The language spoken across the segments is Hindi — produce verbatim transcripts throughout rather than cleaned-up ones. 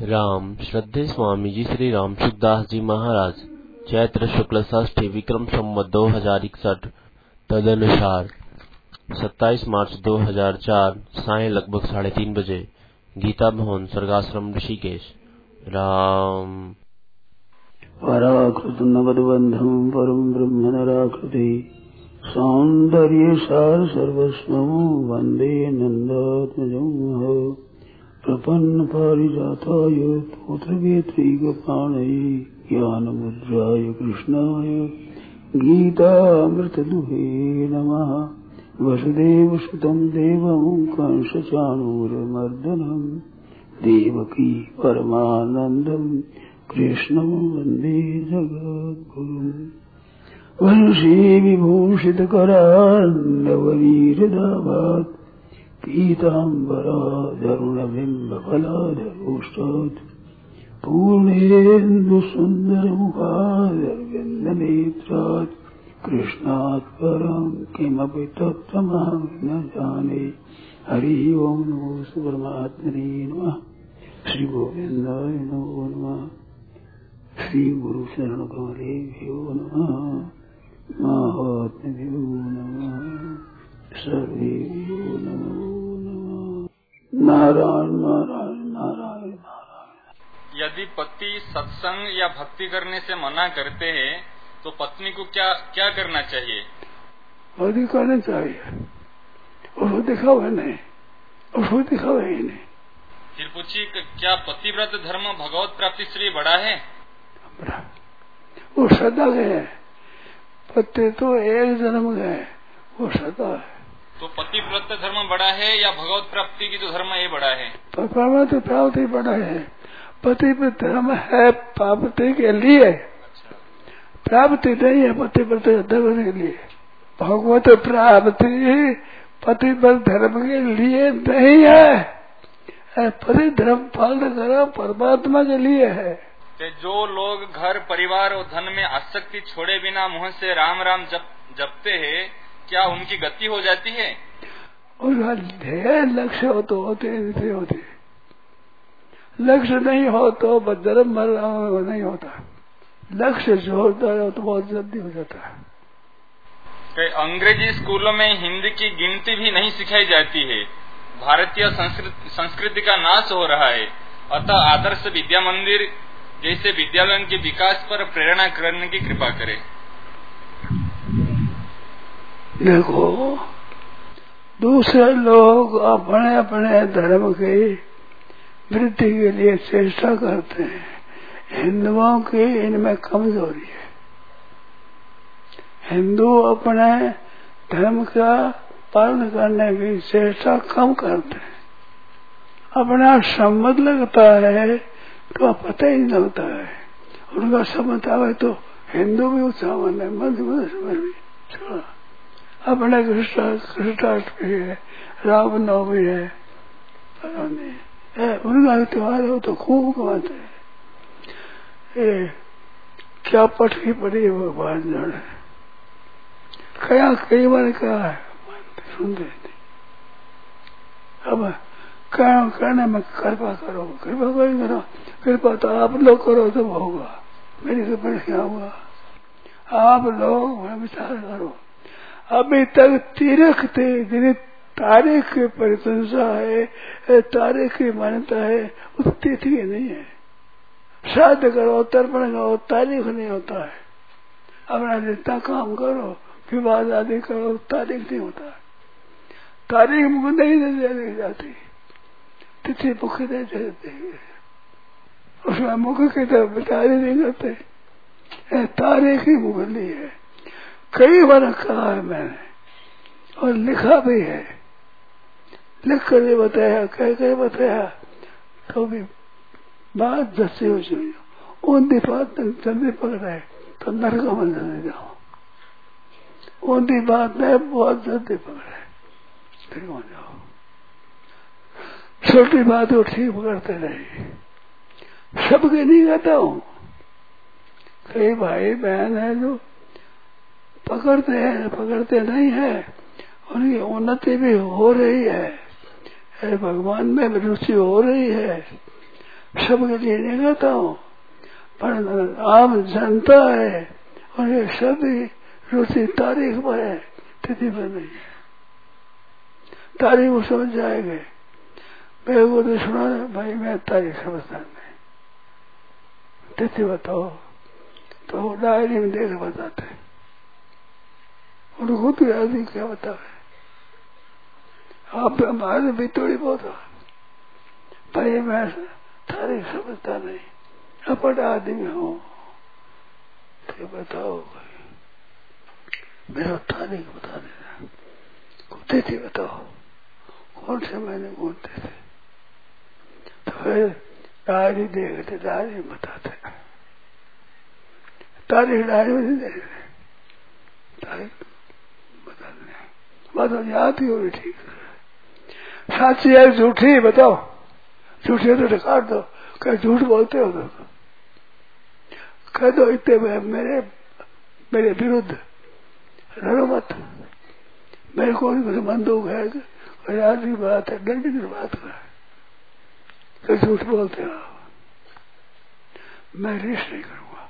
राम श्रद्धेय स्वामी जी श्री राम सुखदास जी महाराज चैत्र शुक्ल षष्ठी विक्रम संवत दो हजार इकसठ तदनुसार सत्ताईस मार्च दो हजार चार सायं लगभग साढ़े तीन बजे गीता भवन स्वर्गाश्रम ऋषिकेश। राम पराकृत नवदबंधम परम ब्रह्म नराकृति सौंदर्य सार सर्वस्वं वंदे नंदात्मजं प्रपन्न पारिजाताय पुत्रवेत्रैकपाणये ज्ञानमुद्राय कृष्णाय गीतामृतदुहे नमः। वसुदेवसुतं देवं कंसचाणूरमर्दनं देवकी परमानन्दं कृष्णं वन्दे जगद्गुरुम्। वंशी विभूषितकरान्नवनीरदाभात् पीताम्बराधरुणबिम्बफलाधरोष्टात् पूर्णेन्दुसुन्दरमुखादरविन्दनेत्रात् कृष्णात् परं किमपि तत्त्वमहं न जाने। हरि ओं नमो परमात्मने नमः। श्री गोविन्दाय नमो नमः। श्री गुरु शरण कमलेभ्यो नमः। महात्म्यो नमः। सर्वेभ्यो नमो नमः। नारायण नारायण नारायण नारायण। यदि पति सत्संग या भक्ति करने से मना करते हैं तो पत्नी को क्या क्या करना चाहिए? भक्ति करना चाहिए, उसको दिखावे नहीं, उसको दिखावे ही नहीं। फिर पूछी क्या पतिव्रत धर्म भगवत प्राप्ति से भी बड़ा है? वो सदा है, पति तो एक जन्म गए, वो सदा है। तो पतिव्रत धर्म बड़ा है या भगवत प्राप्ति की जो धर्म ये बड़ा है? भगवत प्राप्ति बड़ा है। पतिव्रत धर्म है प्राप्ति के लिए, प्राप्ति नहीं है पतिव्रत धर्म के लिए। भगवत प्राप्ति पतिव्रत धर्म के लिए नहीं है, पति धर्म पालन करो परमात्मा के लिए है। कि जो लोग घर परिवार और धन में आसक्ति छोड़े बिना मुंह से राम राम जप जपते हैं, क्या उनकी गति हो जाती है? उनका ध्येय लक्ष्य हो तो होते नहीं होते, लक्ष्य नहीं हो तो धर्म मरण नहीं होता। लक्ष्य जो होता है तो बहुत जल्दी हो जाता है। कि अंग्रेजी स्कूलों में हिंदी की गिनती भी नहीं सिखाई जाती है। भारतीय संस्कृति का नाश हो रहा है। अतः आदर्श विद्या मंदिर जैसे विद्यालयों के विकास पर प्रेरणा करने की कृपा करें। देखो, दूसरे लोग अपने अपने धर्म की वृद्धि के लिए चेष्टा करते हैं, हिंदुओं की इनमें कमजोरी है। हिंदू अपने धर्म का पालन करने की चेष्टा कम करते हैं। अपना सम्मत लगता है तो पता ही नहीं लगता है। उनका सम्मत आवे तो हिंदू भी उत्साह है, मध्य प्रदेश में भी अपने कृष्णाष्टमी है, रामनवमी है, उनका त्योहार हो तो खूब कमाते हैं। ये क्या पटकी पड़ी है भगवान जाने। क्या कई बार कहा है, सुनते नहीं। अब कहने में कृपा करो, कृपा करो, कृपा तो आप लोग करो तो होगा, मेरी कृपा क्या होगा। आप लोग विचार करो। अभी तक तीर्थ थे जिन्हें तारीख की प्रशंसा है, तारीख की मान्यता है, उस तिथि नहीं है। श्राद्ध करो, तर्पण करो, तारीख नहीं होता है। अपना जितना काम करो, विवाद आदि करो, तारीख नहीं होता है। तारीख मुझे नहीं दे जाती, तिथि मुख दे देते, उसमें मुख की तरफ तारीख नहीं करते, तारीख ही मुगली है। कई बार कहा है मैंने और लिखा भी है, लिख कर भी बताया, कह कर बताया, तो भी बात जैसे हो चुकी ऊंधी बात जल्दी पकड़ाए तो नरक में चले जाओ। ऊंधी बात नहीं, बहुत जल्दी पकड़ाए फिर वहां जाओ। छोटी बात को ठीक पकड़ते रहे, सबके नहीं कहता हूँ। कई भाई बहन है जो पकड़ते हैं, पकड़ते नहीं है, उनकी उन्नति भी हो रही है, भगवान में रुचि हो रही है, सबके लिए नहीं कहता हूँ, पर आम जनता है और ये सभी रुचि तारीख पर है, तिथि पर नहीं है। तारीख वो समझ जाएंगे। मैं को तो सुना भाई, मैं तारीख समझता नहीं, तिथि बताओ, तो डायरी में देख बताते, उनको खुद याद नहीं क्या बतावे। आप हमारे भी थोड़ी बहुत भाई, मैं तारीख समझता नहीं, अपट आदमी हूँ, तो बताओ भाई, मेरा तारीख बता देना, तिथि बताओ, कौन से महीने कौनते थे। तो फिर डायरी देखते, डायरी बताते, तारीख डायरी में नहीं देखते, तारीख बता देना, बात याद ही होगी ठीक है। साची है झूठी बताओ, झूठी है तो रिकॉर्ड दो, कहीं झूठ बोलते हो तो कह दो, इतने मेरे मेरे विरुद्ध लड़ो मत, मेरे को कुछ बंदूक है, याद की बात है, डंडी की बात है, तो झूठ बोलते हो, मैं रिश्त नहीं करूंगा।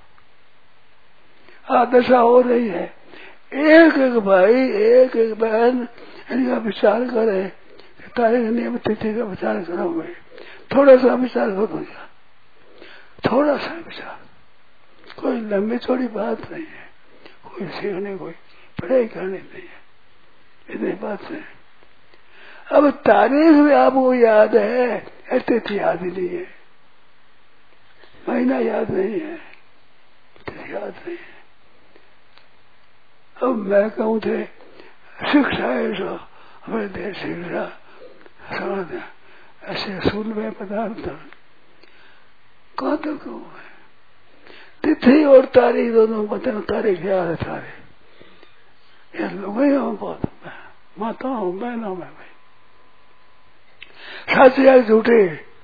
आदशा हो रही है, एक एक भाई एक एक बहन इनका विचार करे, तारीख नियम तिथि का विचार करोगे, थोड़ा सा विचार करो, थोड़ा सा विचार, कोई लंबी चौड़ी बात नहीं है, कोई सीखने कोई पढ़ाई करनी नहीं है, इतनी बात है। अब तारीख भी आपको याद है, तिथि याद ही नहीं है, महीना याद नहीं है, तिथि याद नहीं है। अब मैं कहूँ थे शिक्षा है जो हमारे देश शिक्षा समझ ऐसे सुन में पदार्थ कहाँ तक कहूँ, तिथि और तारीख दोनों बताओ, तारीख याद है सारे, ये लोग ही हूँ बहुत, माता हूँ, बहना मैं भाई, सच या झूठे,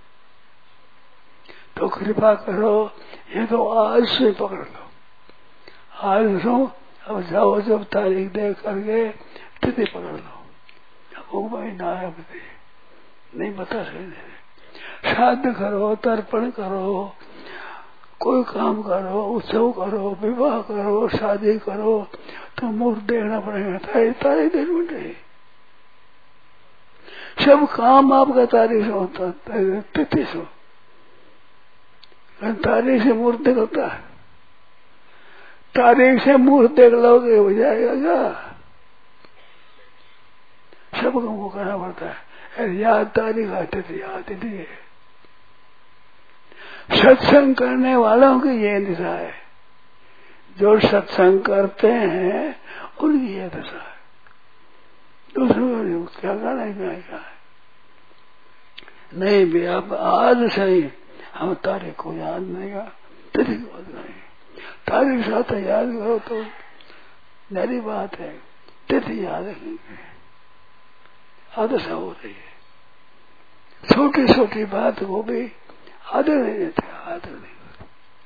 तो कृपा करो, ये तो आज से पकड़ लो, आज सो, अब जाओ जब तारीख देख करके तिथि पकड़ लो, वो भाई ना है बता नहीं बता सकते, श्राद्ध करो, तर्पण करो, कोई काम करो, उत्सव करो, विवाह करो, शादी करो, तो मुहूर्त देखना पड़ेगा, तारीख तारीख देख मिटे, सब काम आपका तारीख से होता है, तिथि से, तारीख से मुहूर्त निकलता है, तारीख से मुहूर्त देख लोगे हो जाएगा क्या, सब को करना पड़ता है, याद तारीख आते थे, याद ही नहीं है। सत्संग करने वालों की ये दिशा है, जो सत्संग करते हैं उनकी ये दशा है, दूसरों को क्या करना है, क्या क्या है नहीं भी। अब आज सही हम तारीख को याद नहीं का, तिथि को याद नहीं, तारीख साथ याद करो तो मेरी बात है, तिथि याद रखेंगे, आदशा हो रही है, छोटी छोटी बात को भी आदर नहीं देते, आदर नहीं करते।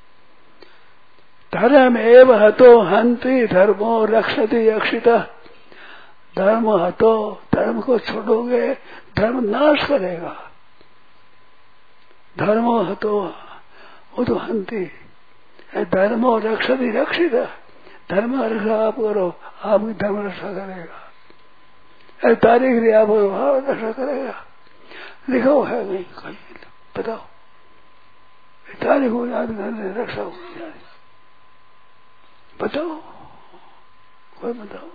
धर्म एव हतो हंति धर्मो रक्षति अक्षिता, धर्म हतो, धर्म को छोड़ोगे धर्म नाश करेगा, धर्मो हतो वो तो हंति, धर्मो रक्षति रक्षिता, धर्म रक्षा आप करो, आपकी धर्म रक्षा करेगा, तारीख लिया आप रक्षा करेगा, लिखो है नहीं कहीं, बताओ तारीख को याद करने रक्षा हो जाए, बताओ कोई बताओ,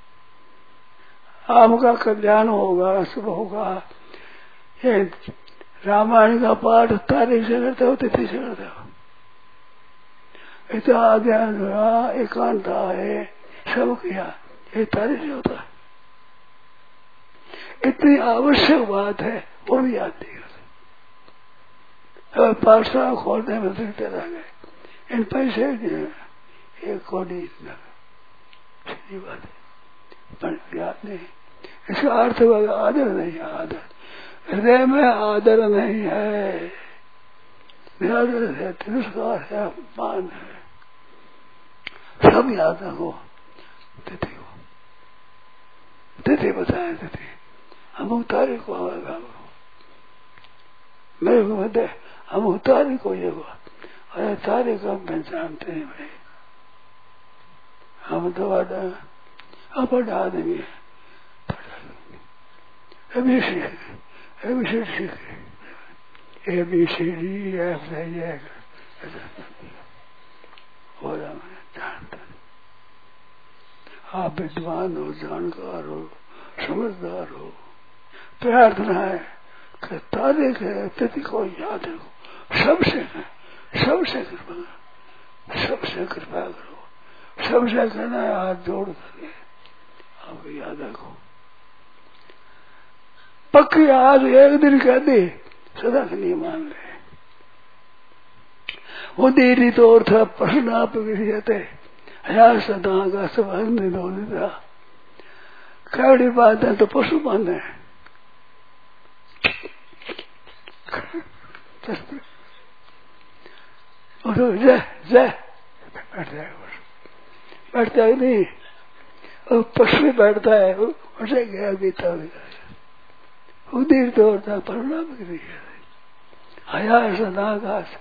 आपका कल्याण होगा, शुभ होगा। ये रामायण का पाठ तारीख से करते हो, तिथि से करते हो, इतना ध्यान हुआ, एकांत है, सब किया, ये तारीख से होता है। इतनी आवश्यक बात है वो भी याद नहीं करते, पाठशाला खोलने में दिखते रह गए, इन पैसे एक कोड़ी सीधी बात है, पर याद नहीं, इसका अर्थ आदर नहीं है, आदर हृदय में आदर नहीं है, निरादर है, तिरस्कार है, अपमान है, सब याद रखो। तिथि को तिथि बताए, तिथि हम तारीख को आएगा, मेरे को मत हम उतारे को ये अरे तारे को हम पहचानते हैं भाई। हम तो वादा अपन आदमी अभी सीखे अभी से सीखे A B C D F हो जानता। आप विद्वान हो, जानकार हो, समझदार हो। प्रार्थना है कि तारे के प्रति को याद रखो, सबसे सबसे कृपा सबसे कृपा करो, सबसे कहना है हाथ जोड़ करके आप याद रखो। पक्की आज एक दिन कह दे सदा के लिए मान ले। वो देरी तो और था प्रश्न आप गिरते हजार सदा का सब अन्य दो निद्रा कड़ी बात है तो पशु मान है। जय जय बैठ जाएगा, बैठता है नहीं और पशु बैठता है उसे गया बीता उदीर तो होता परिणाम हजार सदाकाश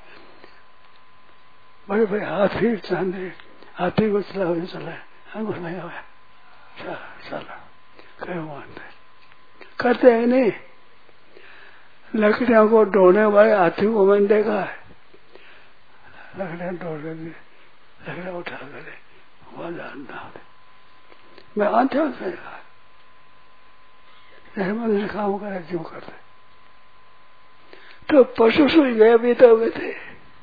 बड़े बड़े हाथी चांदे हाथी को चला हुए चला हमको नहीं हुआ चला कहीं मानते करते है नहीं। लकड़ियों को ढोने वाले हाथी को मैंने देखा है, लकड़ियां ढोने लकड़ियां उठा करे वहां जानना मैं आंखों से देखा मनुष्य काम करे क्यों करते। तो पशु सुई गए भी तो गए थे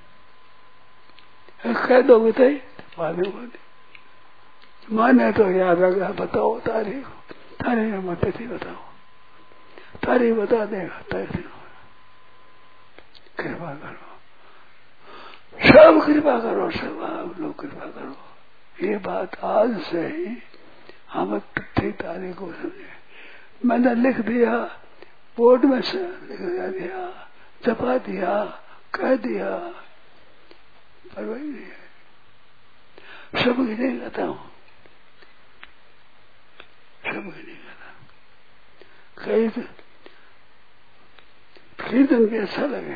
कह दोगे थे माने माने तो याद आ गया। बताओ तारीख तारीख मत थी बताओ तारीख बता देगा तारीख कृपा करो, सब कृपा करो, सब आप लोग कृपा करो। ये बात आज से ही हम थी तारीख को समझे। मैंने लिख दिया बोर्ड में से लिख दिया छपा दिया कह दिया पर वही नहीं है। सब की नहीं कहता हूँ, सब की नहीं कहता। कई कीर्तन भी अच्छा लगे,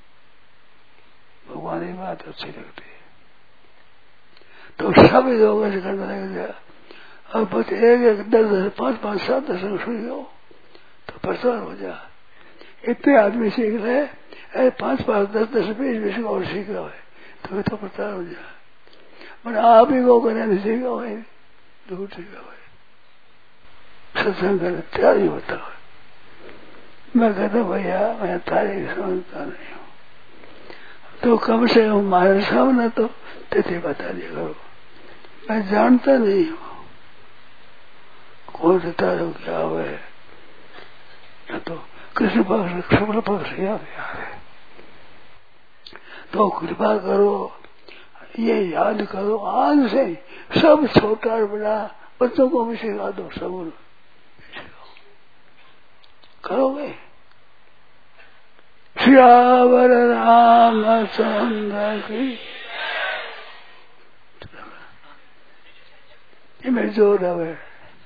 भगवान की बात अच्छी लगती है तो सब लोगों से करने लग गया। अब बस एक एक दस दस पांच पांच सात दस सुन लो तो प्रचार हो जा। इतने आदमी सीख रहे पांच पांच दस दस बीस बीस और सीख रहा है तो तो प्रचार हो जा। मैंने आप ही को करने नहीं सीखा भाई दूर सीखा भाई सत्संग कर तैयारी होता है। मैं कहता भैया मैं तारीख समझता नहीं हूँ तो कम से कम हमारे सामने तो तिथि बता दिया करो। मैं जानता नहीं हूँ कौन सा तारीख क्या हुआ है न तो कृष्ण पक्ष शुक्ल पक्ष याद याद है तो कृपा करो ये याद करो। आज से सब छोटा बड़ा बच्चों को भी सिखा दो, सब करोगे। श्यावर रामचंद्र की ये मेरी जोर है।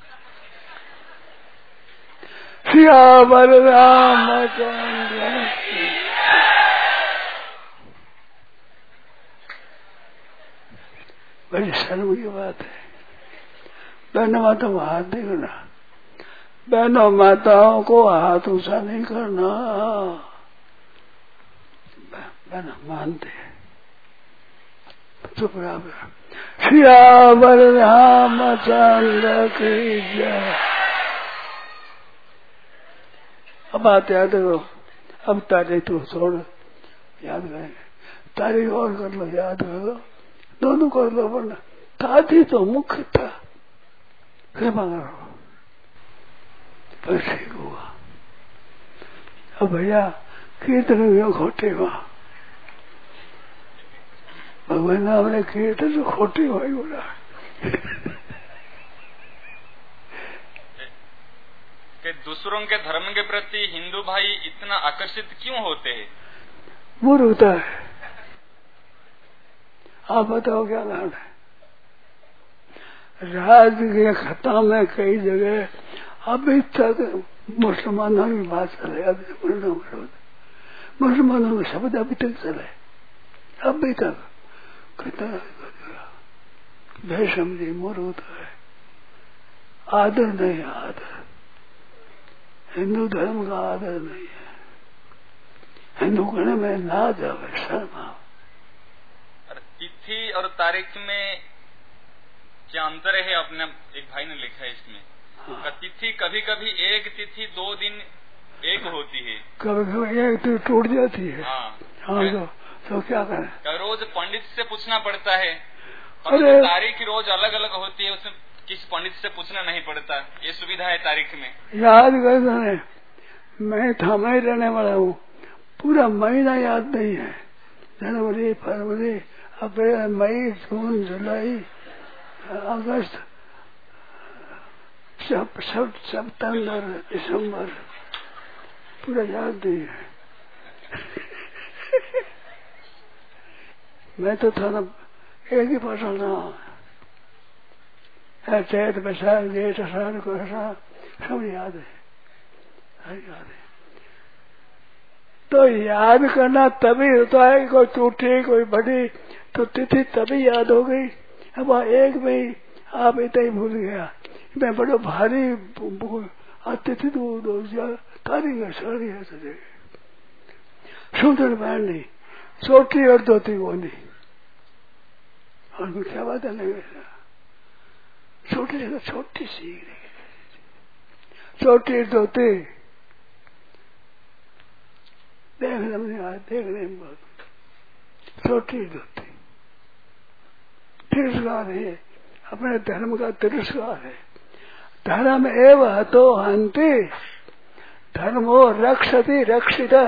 श्यावर रामचंद्र की बड़ी शर्म की बात है। बहनों माताओं हाथ नहीं करना, बहनों माताओं को हाथ ऊंचा नहीं करना, बहन मानते चुप रहा। श्यावर रामचंद्र की जय। अब बात याद करो, अब तारीख तो छोड़ याद करेंगे, तारीख और कर लो याद करो, दोनों कर लो वरना तारीख तो मुख्य था। कृपा करो पर ठीक हुआ। अब भैया कीर्तन में खोटे हुआ भगवान नाम ने कीर्तन तो खोटे हुआ ही बोला। कि दूसरों के धर्म के प्रति हिंदू भाई इतना आकर्षित क्यों होते हैं? मूर्ख होता है। आप बताओ क्या कारण है? राज के खता में कई जगह अभी तक मुसलमानों की बात चल रही है। मुसलमानों का शब्द अभी तक चले, अभी तक कितना भय समझे मोर होता है, आदर नहीं, आदर हिंदू धर्म का आदर नहीं है। हिंदू कहने में ना जावे, शर्म आओ। तिथि और तारीख में क्या अंतर है? अपने एक भाई ने लिखा है इसमें। हाँ। तिथि कभी कभी एक तिथि दो दिन एक होती है, कभी कभी एक तो टूट जाती है। हाँ, हाँ तो, तो क्या करें? रोज पंडित से पूछना पड़ता है, अरे तारीख रोज अलग अलग होती है, उसमें किस पंडित से पूछना नहीं पड़ता, ये सुविधा है तारीख में। याद कर, मैं थाना ही रहने वाला हूँ, पूरा महीना याद नहीं है। जनवरी, फरवरी, अप्रैल, मई, जून, जुलाई, अगस्त, सब सब सितंबर, दिसंबर, पूरा याद नहीं है। मैं तो थाना एक ही पढ़ रहा है, चैत, बैसाख, जेठ, आषाढ़, कोसा, सब याद है, सब याद है। तो याद करना तभी होता है, कोई टूटी कोई बड़ी तो तिथि तभी याद हो गई। अब एक में आप इतना ही भूल गया, मैं बड़ा भारी तिथि दो तारीख सारी है सजे सुंदर बहन नहीं, छोटी और धोती वो नहीं, और क्या बात है नहीं, छोटी जगह छोटी सी छोटी धोती देखने में आज देखने में बहुत छोटी धोती तिरस्कार है, अपने धर्म का तिरस्कार है। धर्म एवं तो हंति धर्मो रक्षति रक्षिता,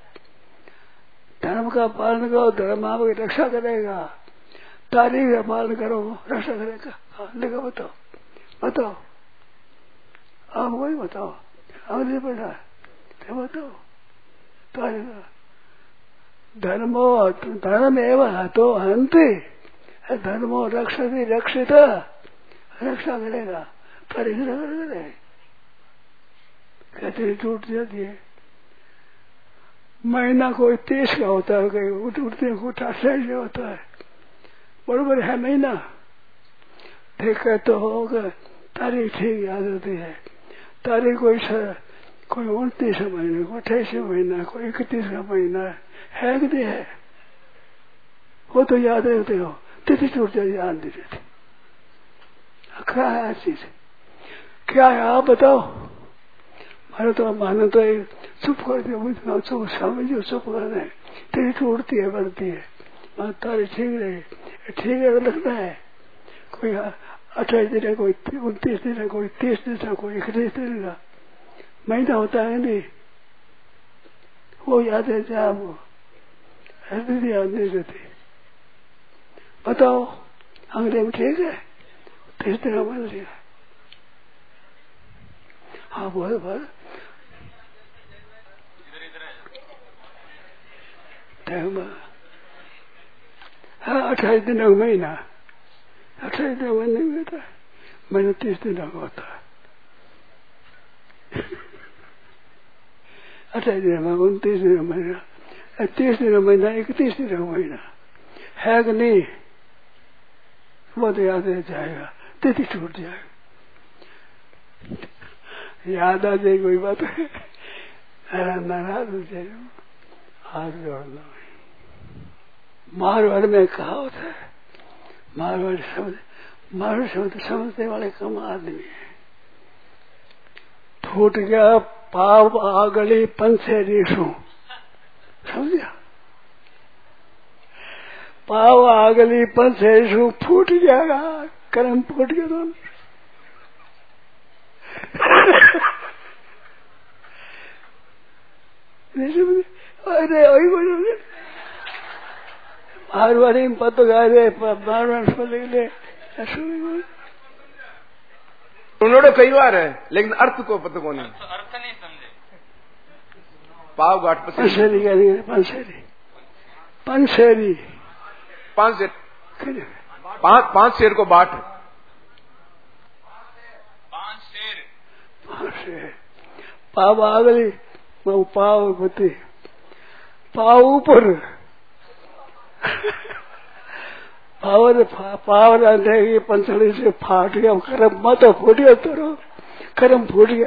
धर्म का पालन करो, धर्म आपकी रक्षा करेगा। तारीख का पालन करो, रक्षा करेगा। हाँ लिखो, बताओ बताओ, आप वही बताओ, हमने पढ़ा है, बताओ तारीख। धर्मो धर्म एवं तो हंति धर्मो रक्षति रक्षिता, रक्षा करेगा, तारीख करेगा। कहते टूट जाती है। महीना कोई तीस का होता है, कहीं उठ उठते को अट्ठाईस का होता है, बरोबर है महीना। ठीक है तो होगा, तारीख ठीक याद होती है। तारीख कोई कोई उनतीस का महीना, कोई अट्ठाईस महीना, कोई इकतीस का महीना है कि नहीं है, वो तो याद रखते हो। तिथि टूट जाती याद नहीं रहती। क्या है चीज, क्या है आप बताओ। मानो तो मानो तो चुप कर दिया, चुप समझो, चुप कर रहे, तिथि टूटती है, बढ़ती है, मान तारीख ठीक रहे, ठीक है लगता है। कोई अट्ठाईस दिन है, कोई उनतीस दिन है, कोई तीस दिन है, कोई इकतीस दिन का महीना होता है नहीं, वो याद है क्या आपको? ऐसे याद नहीं रहती। बताओ अंग्रेजी में ठीक है, तीस दिन का बन लिया। हाँ बोल बोल, हाँ अट्ठाईस दिन का महीना, अट्ठाईस दिन का महीना नहीं होता है, महीना तीस दिन का होता है। अट्ठाईस दिन में उनतीस दिन का महीना, तीस दिन का महीना, इकतीस दिन का महीना है कि नहीं, वो तो याद रह जाएगा, तिथि छूट जाएगा। याद आ जाए कोई बात है, नाराज हो जाए, हाथ जोड़ना। मारवाड़ में कहावत है, मारवाड़ शब्द, मारवाड़ शब्द समझने वाले कम आदमी है। फूट गया पाव आगली पंचेरी सू, समझा? पाव आगली पंचेरी सू, फूट जाएगा, कर्म फूट गया दोनों। अरे वही बोलोगे, मारवाड़ी में पतो गा रहे, मारवाड़ ले उन्होंने कई बार है, लेकिन अर्थ को पता को नहीं, अर्थ नहीं समझे। पाव घाट पंसेरी करेंगे, पंसेरी पंसेरी पांच शेर, पांच पांच शेर को बाट, पांच शेर, पांच शेर पाव आगली, वो पाव होती पाव ऊपर पावर पावर आने पंचड़ी से फाट गया कर्म मत फूट गया तोरो कर्म फूट गया।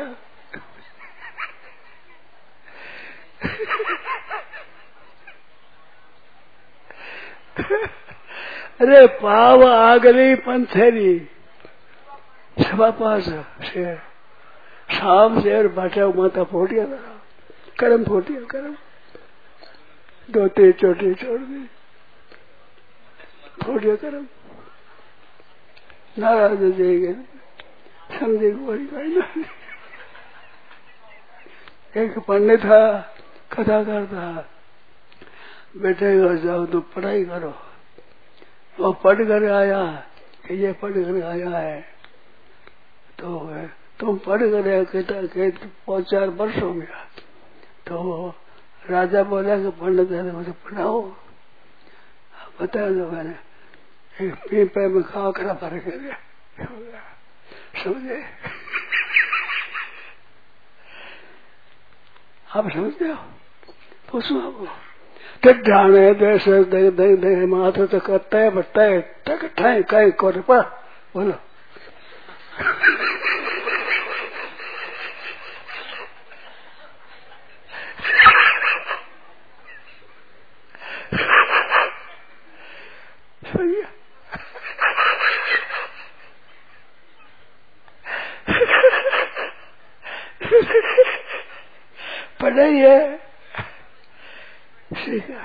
अरे पाव आ गई पंथेरी सभा पास शेर शाम शेर बैठा माता फूट गया था कर्म फूट गया कर्म दो तीन चोटी छोड़ दी फूट गया कर्म नाराज हो जाएंगे समझे कोई नहीं। एक पंडित था कथा करता बेटे घर जाओ तो पढ़ाई करो। वो पढ़ कर आया कि ये पढ़ कर आया है तो तुम पढ़ कर कहता के पाँच चार वर्ष हो गया। तो राजा बोला कि पंडित है मुझे पढ़ाओ। बता दो मैंने एक पीपे में खा खरा भर के गया समझे। आप समझते हो पूछो आपको ढाणे देश दे दे दे माथे तो करता है बटता है टक ठाई कहीं कर पा बोलो। पढ़ाई है सीखा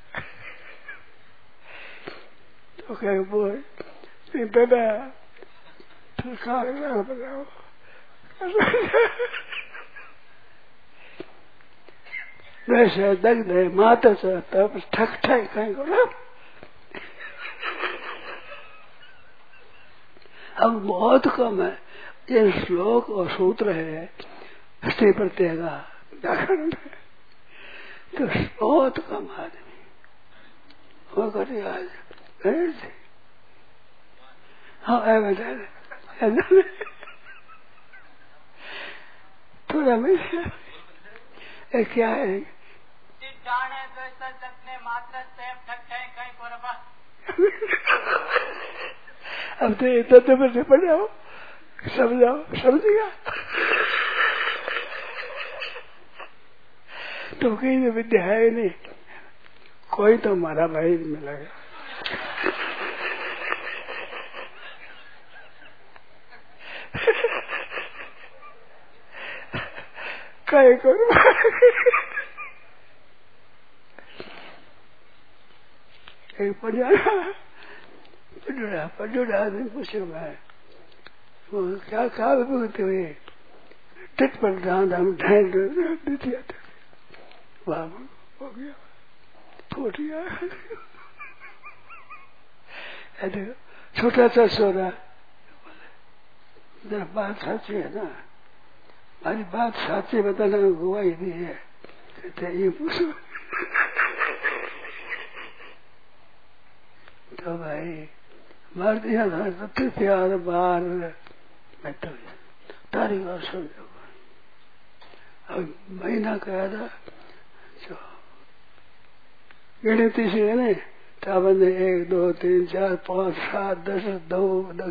तो कहे बोल बेटा तो खा बताओ वैसे दग दे माता से तब ठक ठाई कहीं को अब बहुत कम है ये श्लोक और सूत्र है स्त्री प्रत्यय का व्याकरण में तो बहुत कम आदमी वो करे आज गणेश जी हाँ है बेटा थोड़ा मेरे क्या है अब तो इतना तो मुझे पढ़ाओ समझाओ समझेगा तो कहीं तो विद्या है नहीं कोई तो हमारा भाई मिलेगा। कहीं करो एक पढ़ा पढ़ा पढ़ा आदमी पूछो मैं वो क्या खा बोलते हुए टिट पर दाम दाम ढाई दिया था बाबू हो गया फूट गया। छोटा सा सोरा जरा बात सच्ची है ना हमारी बात सच्ची बताना गवाही दी है कहते ये पूछो तो भाई मार दिया था तो प्यार बार मैं तो तारीख और समझो अब महीना कहा था गिनती से है ना तो बंदे एक दो तीन चार पाँच सात दस दो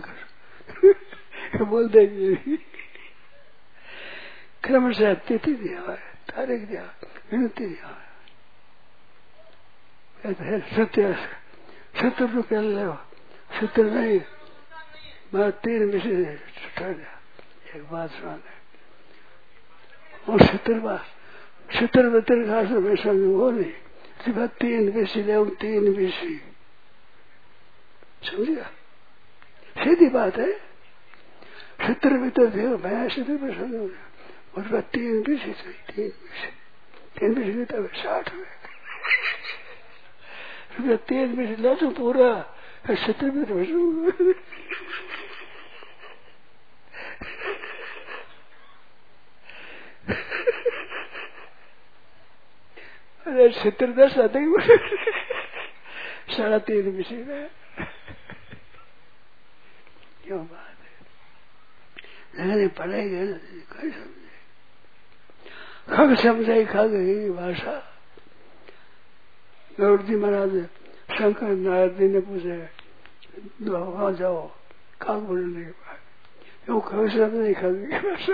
दस बोल देंगे क्रम से तिथि दिया हुआ है तारीख दिया गिनती दिया हुआ है सत्य सत्तर रुपया ले सत्तर नहीं मैं तीन विषय छुटा गया एक बात सुना और सत्तर बार सत्तर बहत्तर खास में समझ वो नहीं सिर्फ तीन विषय ले तीन विषय समझिएगा सीधी बात है सत्तर भीतर थे मैं सत्तर में समझ और तीन विषय तीन विषय तीन विषय तब साठ में तीन विषय ले तो पूरा सत्तर में अरे सत्तर दस आते ही साढ़ा तीन विषय में क्यों बात है लेकिन पढ़ाई गए कहीं समझे खग समझाई खग ही भाषा गौड़ जी महाराज शंकर नारायण जी ने पूछे वहां जाओ काग बोलने के बाद वो कभी शब्द नहीं खाती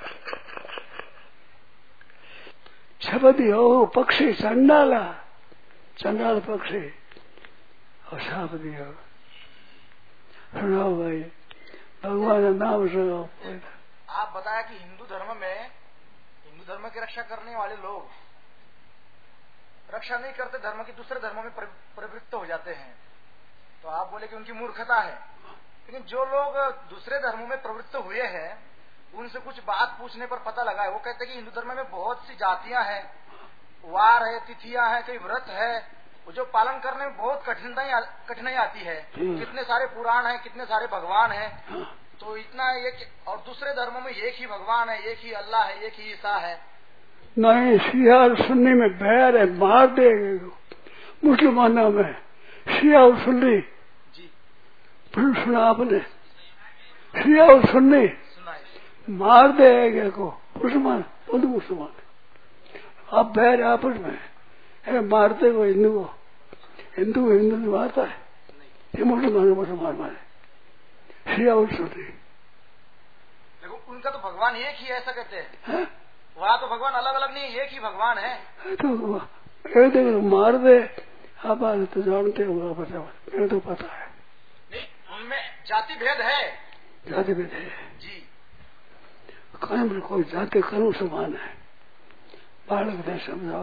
शब्द हो पक्षी चंडाला चंडाल पक्षी और साप दियो सुनाओ भाई भगवान का नाम सुनाओ। आप बताया कि हिंदू धर्म में हिंदू धर्म की रक्षा करने वाले लोग रक्षा नहीं करते, धर्म की दूसरे धर्मों में प्रवृत्त हो जाते हैं, तो आप बोले कि उनकी मूर्खता है। लेकिन जो लोग दूसरे धर्मों में प्रवृत्त हुए हैं उनसे कुछ बात पूछने पर पता लगा है, वो कहते हैं कि हिंदू धर्म में बहुत सी जातियां हैं, वार है, तिथियां हैं, कई व्रत है, जो पालन करने में बहुत कठिनाई कठिनाई आती है। कितने सारे पुराण हैं, कितने सारे भगवान हैं, तो इतना एक और दूसरे धर्मों में एक ही भगवान है, एक ही अल्लाह है, एक ही ईसा है। नहीं, शिया और सुन्नी में बैर है, मार देंगे मुसलमानों में शिया और सुन्नी जी। सुना आपने? शिया और सुन्नी मार देंगे को मुसलमान खुद मुसलमान आप बैर आपस में है, मारते को हिंदू को हिंदू हिंदू मारता है, ये मुसलमान मुसलमान मारे शिया और सुन्नी। लेकिन उनका तो भगवान एक ही है ऐसा कहते हैं, वहाँ तो भगवान अलग अलग नहीं, एक ही भगवान है। तो एक देखो मार दे आप आज तो जानते हो, मेरे तो पता है। नहीं, उनमें जाति भेद है, जाति भेद है जी। कर्म कोई जाति कर्म समान है, बालक ने समझाओ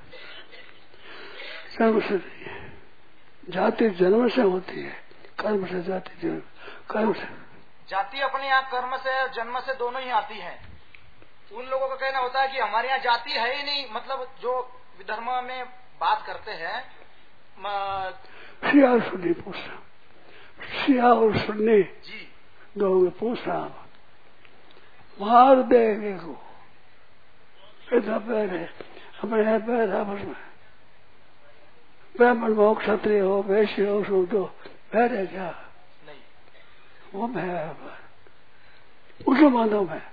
कर्म से नहीं है, जाति जन्म से होती है, कर्म से जाति जन्म कर्म से जाति अपने यहाँ कर्म से जन्म से दोनों ही आती है। उन लोगों का कहना होता है कि हमारे यहाँ जाति है ही नहीं, मतलब जो धर्म में बात करते हैं। शिया और सुन्नी पूछ रहा, शिया और सुन्नी जी दो पूछ रहा, मार देंगे को इतना पैर है अपने यहाँ पैर आपस में, ब्राह्मण हो, क्षत्रिय हो, वैश्य हो, शूद्र हो, पैर है क्या? नहीं, वो है मुसलमानों में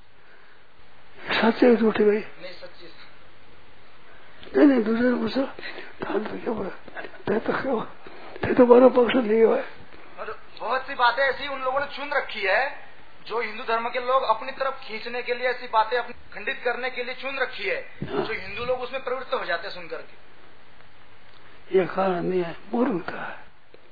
सच्चे झूठी भाई नहीं सच्ची नहीं नहीं दूसरे पूछो तो क्या बोला तो क्यों तो बड़ो पक्ष लिए हुआ है। बहुत सी बातें ऐसी उन लोगों ने चुन रखी है, जो हिंदू धर्म के लोग अपनी तरफ खींचने के लिए ऐसी बातें अपनी खंडित करने के लिए चुन रखी है। हाँ। जो हिंदू लोग उसमें प्रवृत्त हो जाते हैं सुन करके। ये कारण नहीं है, मूर्खता है।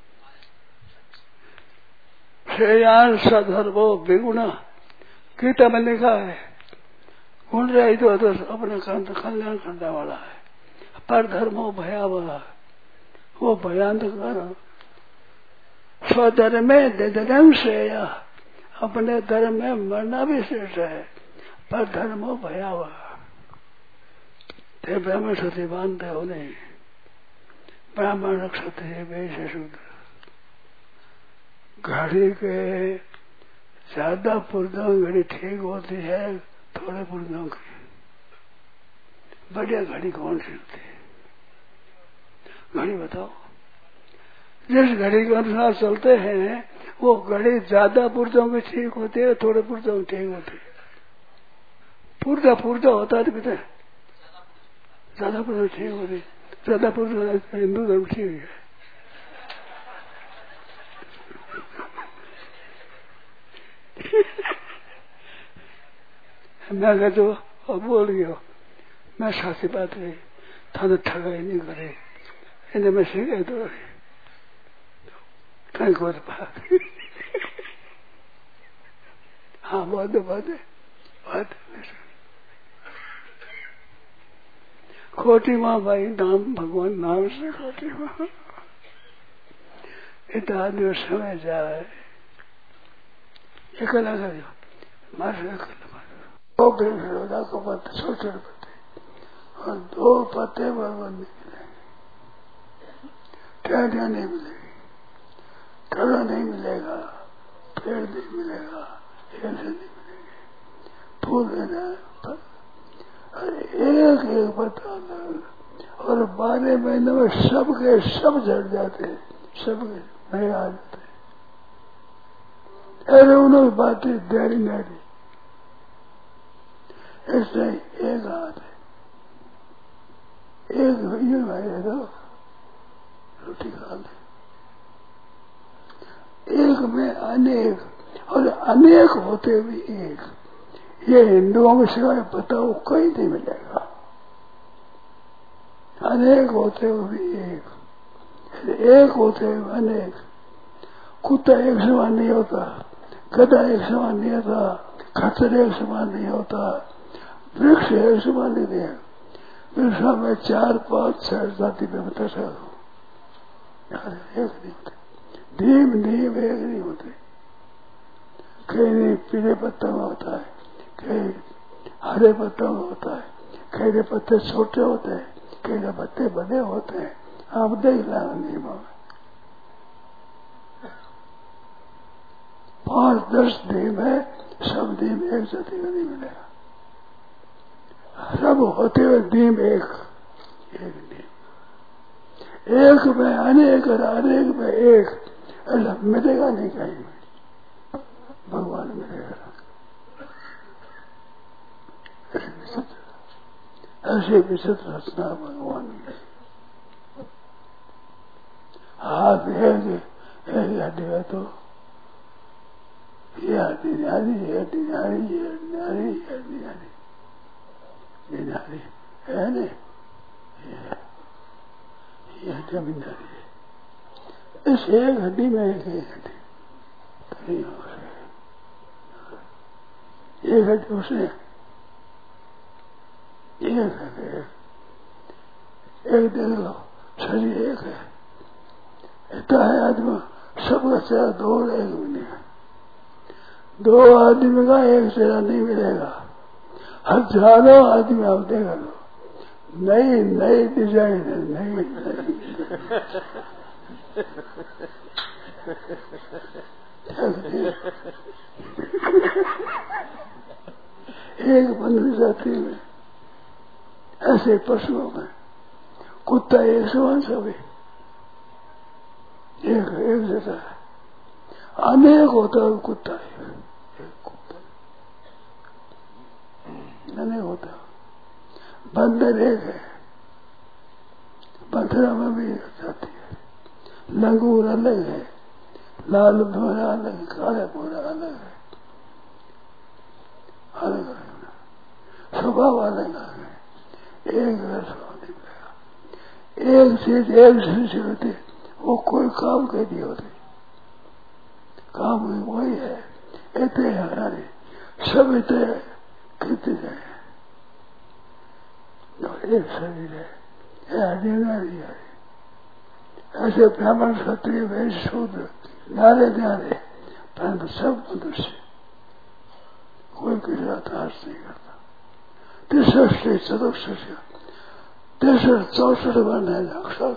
श्रेयान सधर्मो विगुणा गीता में लिखा है, गुण रही तो, तो अपने कल्याण करने वाला है, पर धर्मो भयावह वो भयांकर स्वधर्म में धर्म श्रेय, अपने धर्म में मरना भी श्रेष्ठ है, पर धर्मो भयावह ते ब्राह्मण क्षत्रिय बांधते हो नहीं, ब्राह्मण क्षत्रिय वैश्य शूद्र घड़ी के ज्यादा पुर्जों घड़ी ठीक होती है, थोड़े पुर्जों की बढ़िया घड़ी कौन सी होती है? घड़ी बताओ, जिस घड़ी के अनुसार चलते हैं वो घड़ी ज्यादा पुर्जों की ठीक होती है, थोड़े पुर्जों की ठीक होती है। पुर्जा पुर्जा होता है तो कितने ज्यादा पुर्जा ठीक होती, ज्यादा पुर्जा हिंदू धर्म ठीक है। मैं कह तो अब बोल गया, मैं सासी बात रही था, ठगाई नहीं करे इन्हें मैं सीखे तो कहीं को बात हाँ बहुत बात है बात खोटी माँ भाई, नाम भगवान नाम से खोटी माँ, इतना आदमी समय जाए ये कला कर दो मार दो बेरोदा को पत्ते छोटे छोटे पत्ते और दो पत्ते बराबर नहीं मिलेंगे, टहनिया नहीं मिलेगी, टड़ा नहीं मिलेगा, पेड़ नहीं मिलेगा, ऐसे नहीं मिलेंगे, फूल देना अरे एक एक पत्ता और बारह महीने में सब के सब झड़ जाते हैं, सब के नए आ जाते हैं। अरे उन्होंने बातें देरी नहीं, इसलिए एक हाथ है, एक ये भाई है तो रोटी खा ले। एक में अनेक और अनेक होते हुए एक, ये हिंदुओं के सिवाय बताओ कहीं नहीं मिलेगा। अनेक होते हुए भी एक, एक होते हुए अनेक। कुत्ता एक समान नहीं होता, गधा एक समान नहीं होता, खच्चर एक समान नहीं होता, वृक्ष एक समान नहीं है। वृक्ष में चार पांच छह जाति में बता सकूं, एक नहीं होते। नीम नीम एक नहीं होते, कहीं नहीं पीले पत्तों में होता है, कहीं हरे पत्तों में होता है, कहीं के पत्ते छोटे होते हैं, कहीं के पत्ते बड़े होते हैं। आप देख लेना नीमों में पांच दस नीम है, सब नीम एक जाति में नहीं मिलेगा। सब होते हुए नीम एक, एक नीम। एक में अनेक और अनेक में एक, ऐसा मिलेगा नहीं कहीं। भगवान मिलेगा ऐसे विचित्र, ऐसे विचित्र रचना भगवान में। हाथ एक एक हड्डी है तो ये हड्डी नारी, ये हड्डी नारी, ये हड्डी नारी, ये हड्डी नारी, ये नारी है नहीं, ये हड्डी भी नारी है। इस एक हड्डी में एक एक हड्डी कहीं हो रही, एक हड्डी उसने एक है, एक देख लो शरीर एक है, इतना है आदमी, सबका चेहरा दो एक भी नहीं है। दो आदमी का एक चेहरा नहीं मिलेगा, हजारों आदमी आप देखा लो, नई नई डिजाइन है, नहीं मिलेगी। एक बंद जाति में, ऐसे पशुओं में कुत्ता एक समान सभी एक एक जैसा है, अनेक होता है कुत्ता, एक कुत्ता अनेक होता है। बंदर एक है, बंदरों में भी जाती है। लंगूर अलग है, लाल भूरा अलग है, काले भूरा अलग है, अलग अलग स्वभाव अलग है। एक नहीं मिलेगा। एक चीज एक चीज होती, वो कोई काम के नहीं होती, काम वही है। इतने हमारे सब इतने कृत्य है, एक शरीर है, हड्डी है। ऐसे ब्राह्मण क्षत्रिय वैश्य शूद्र नारे नारे, परंतु सब मनुष्य, कोई किसी का त्रास नहीं करता। तिरसठ चतुर्थ तिरसठ चौसठ वर्ण है अक्षर।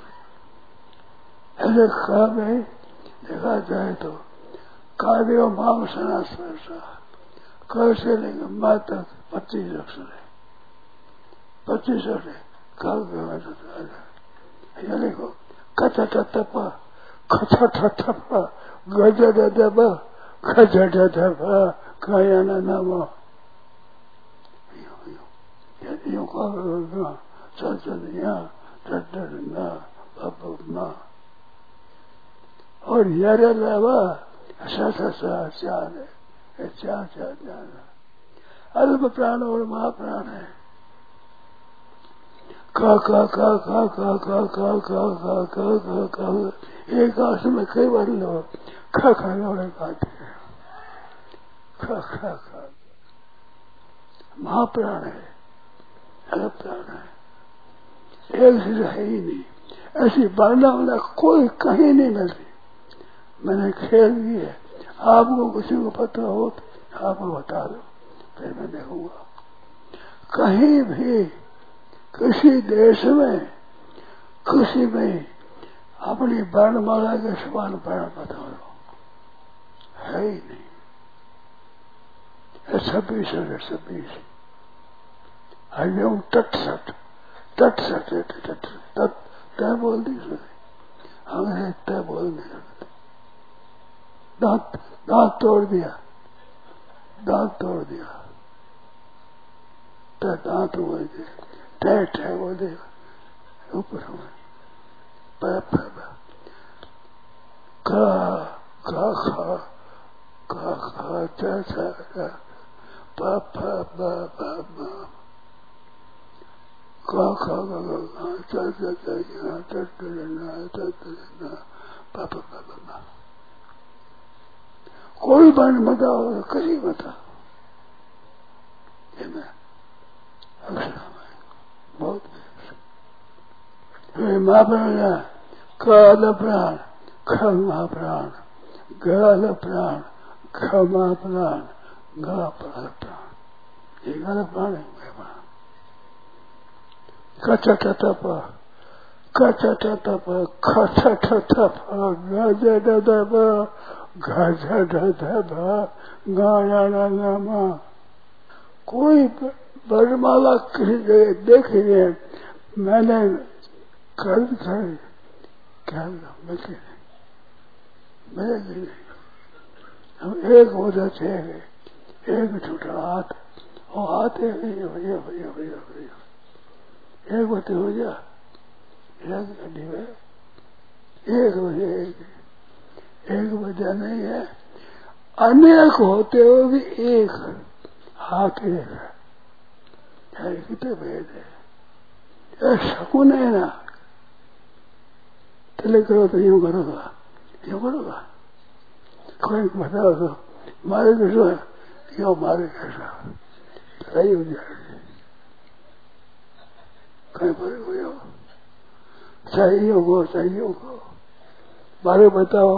ऐसे काम है देखा जाए तो कार्यो माम सनास कर से लेंगे माँ तक पच्चीस अक्षर है, पच्चीस अक्षर काव्य देखो कथा टप कथा टप गज दब गज डब कायाना नाम यो का चल चल यहाँ डरना बाबा और यार लावा सा सा सा चार है, चार चार चार अल्प प्राण और महाप्राण है। का का का का का का का का का का का का एक आस में कई बार लोग खा खा लोड़े खाते हैं। खा खा खा महाप्राण है, अल्प प्राण है, एक चीज है ही नहीं। ऐसी बारना वाला कोई कहीं नहीं मिलती। मैंने खेल भी है, आपको किसी को पता हो तो आपको बता दो, फिर मैं देखूंगा। कहीं भी किसी देश में किसी में अपनी वर्णमाला के समान प्राण बता दो, है ही नहीं। छब्बीस है, छब्बीस हरिओम तटसठ तटसठ तट तय बोल दी हमें तय बोल नहीं सकते। दांत दांत तोड़ दिया, दांत तोड़ दिया, तय दांत बोल दे, तय तय बोल दे ऊपर हमें प प का का खा का खा चा चा प प ब ब ब का खा का का चा चा चा या चा चा ना चा चा ना प प ब ब कोई बात बताओ कहीं बता ये मैं बहुत महाप्राण काल प्राण खमा प्राण गाल प्राण खमा प्राण गा प्राण प्राण ये गाल प्राण है मेरा प्राण कचट तप कचट तप खचट तप गजट तप गजट तप गाया नामा कोई बरमाला किसी जगह देखी है मैंने कर कर क्या मिलते नहीं मिलेगी नहीं हम एक हो जाते हैं एक छोटा हाथ और हाथ है भैया भैया भैया भैया भैया एक होते हो जा एक गड्डी में एक बजे एक एक बजा नहीं है अनेक होते हो भी एक हाथ एक है कितने भेद है शकुन है ना चले करो तो यूं करोगा यूं करोगा कोई बताओ तो मारे कैसा यो मारे कैसा सही हो जाएगी कहीं पर हो सही होगो सही होगो मारे बताओ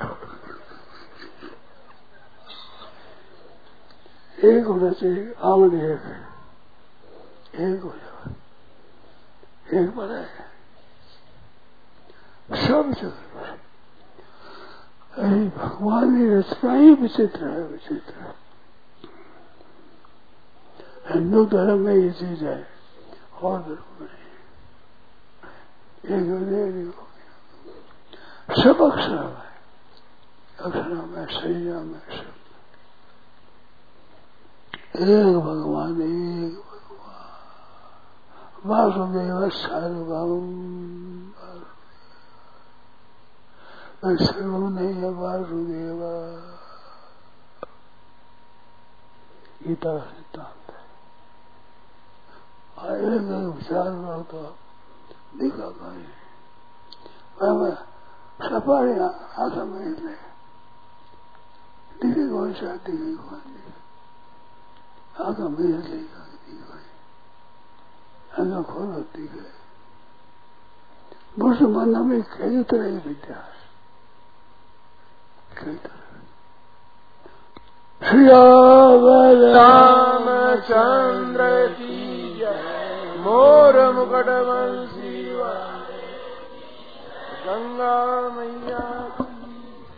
एक होना चाहिए आमन एक एक हो जाओ एक बड़ा है सब जगह अरे भगवान की रचना ही विचित्र है विचित्र हिंदू धर्म में ये चीज है और धर्म में एक हो गया सब अक्षर में अक्षर में संयम में सब एक भगवान एक वासुदेव सर्वम सर्वम नहीं है वासुदेव गीता सिद्धांत एक विचार करो तो दिखा कहीं सफारी आशा में दिखे कौन सा दिखे कौन आगा मेरे लेगा आगा खोलो दिखे मुसलमानों में कई तरह की विद्या कई तरह श्री रामचंद्र की जय मोर मुकुट वंशी गंगा मैया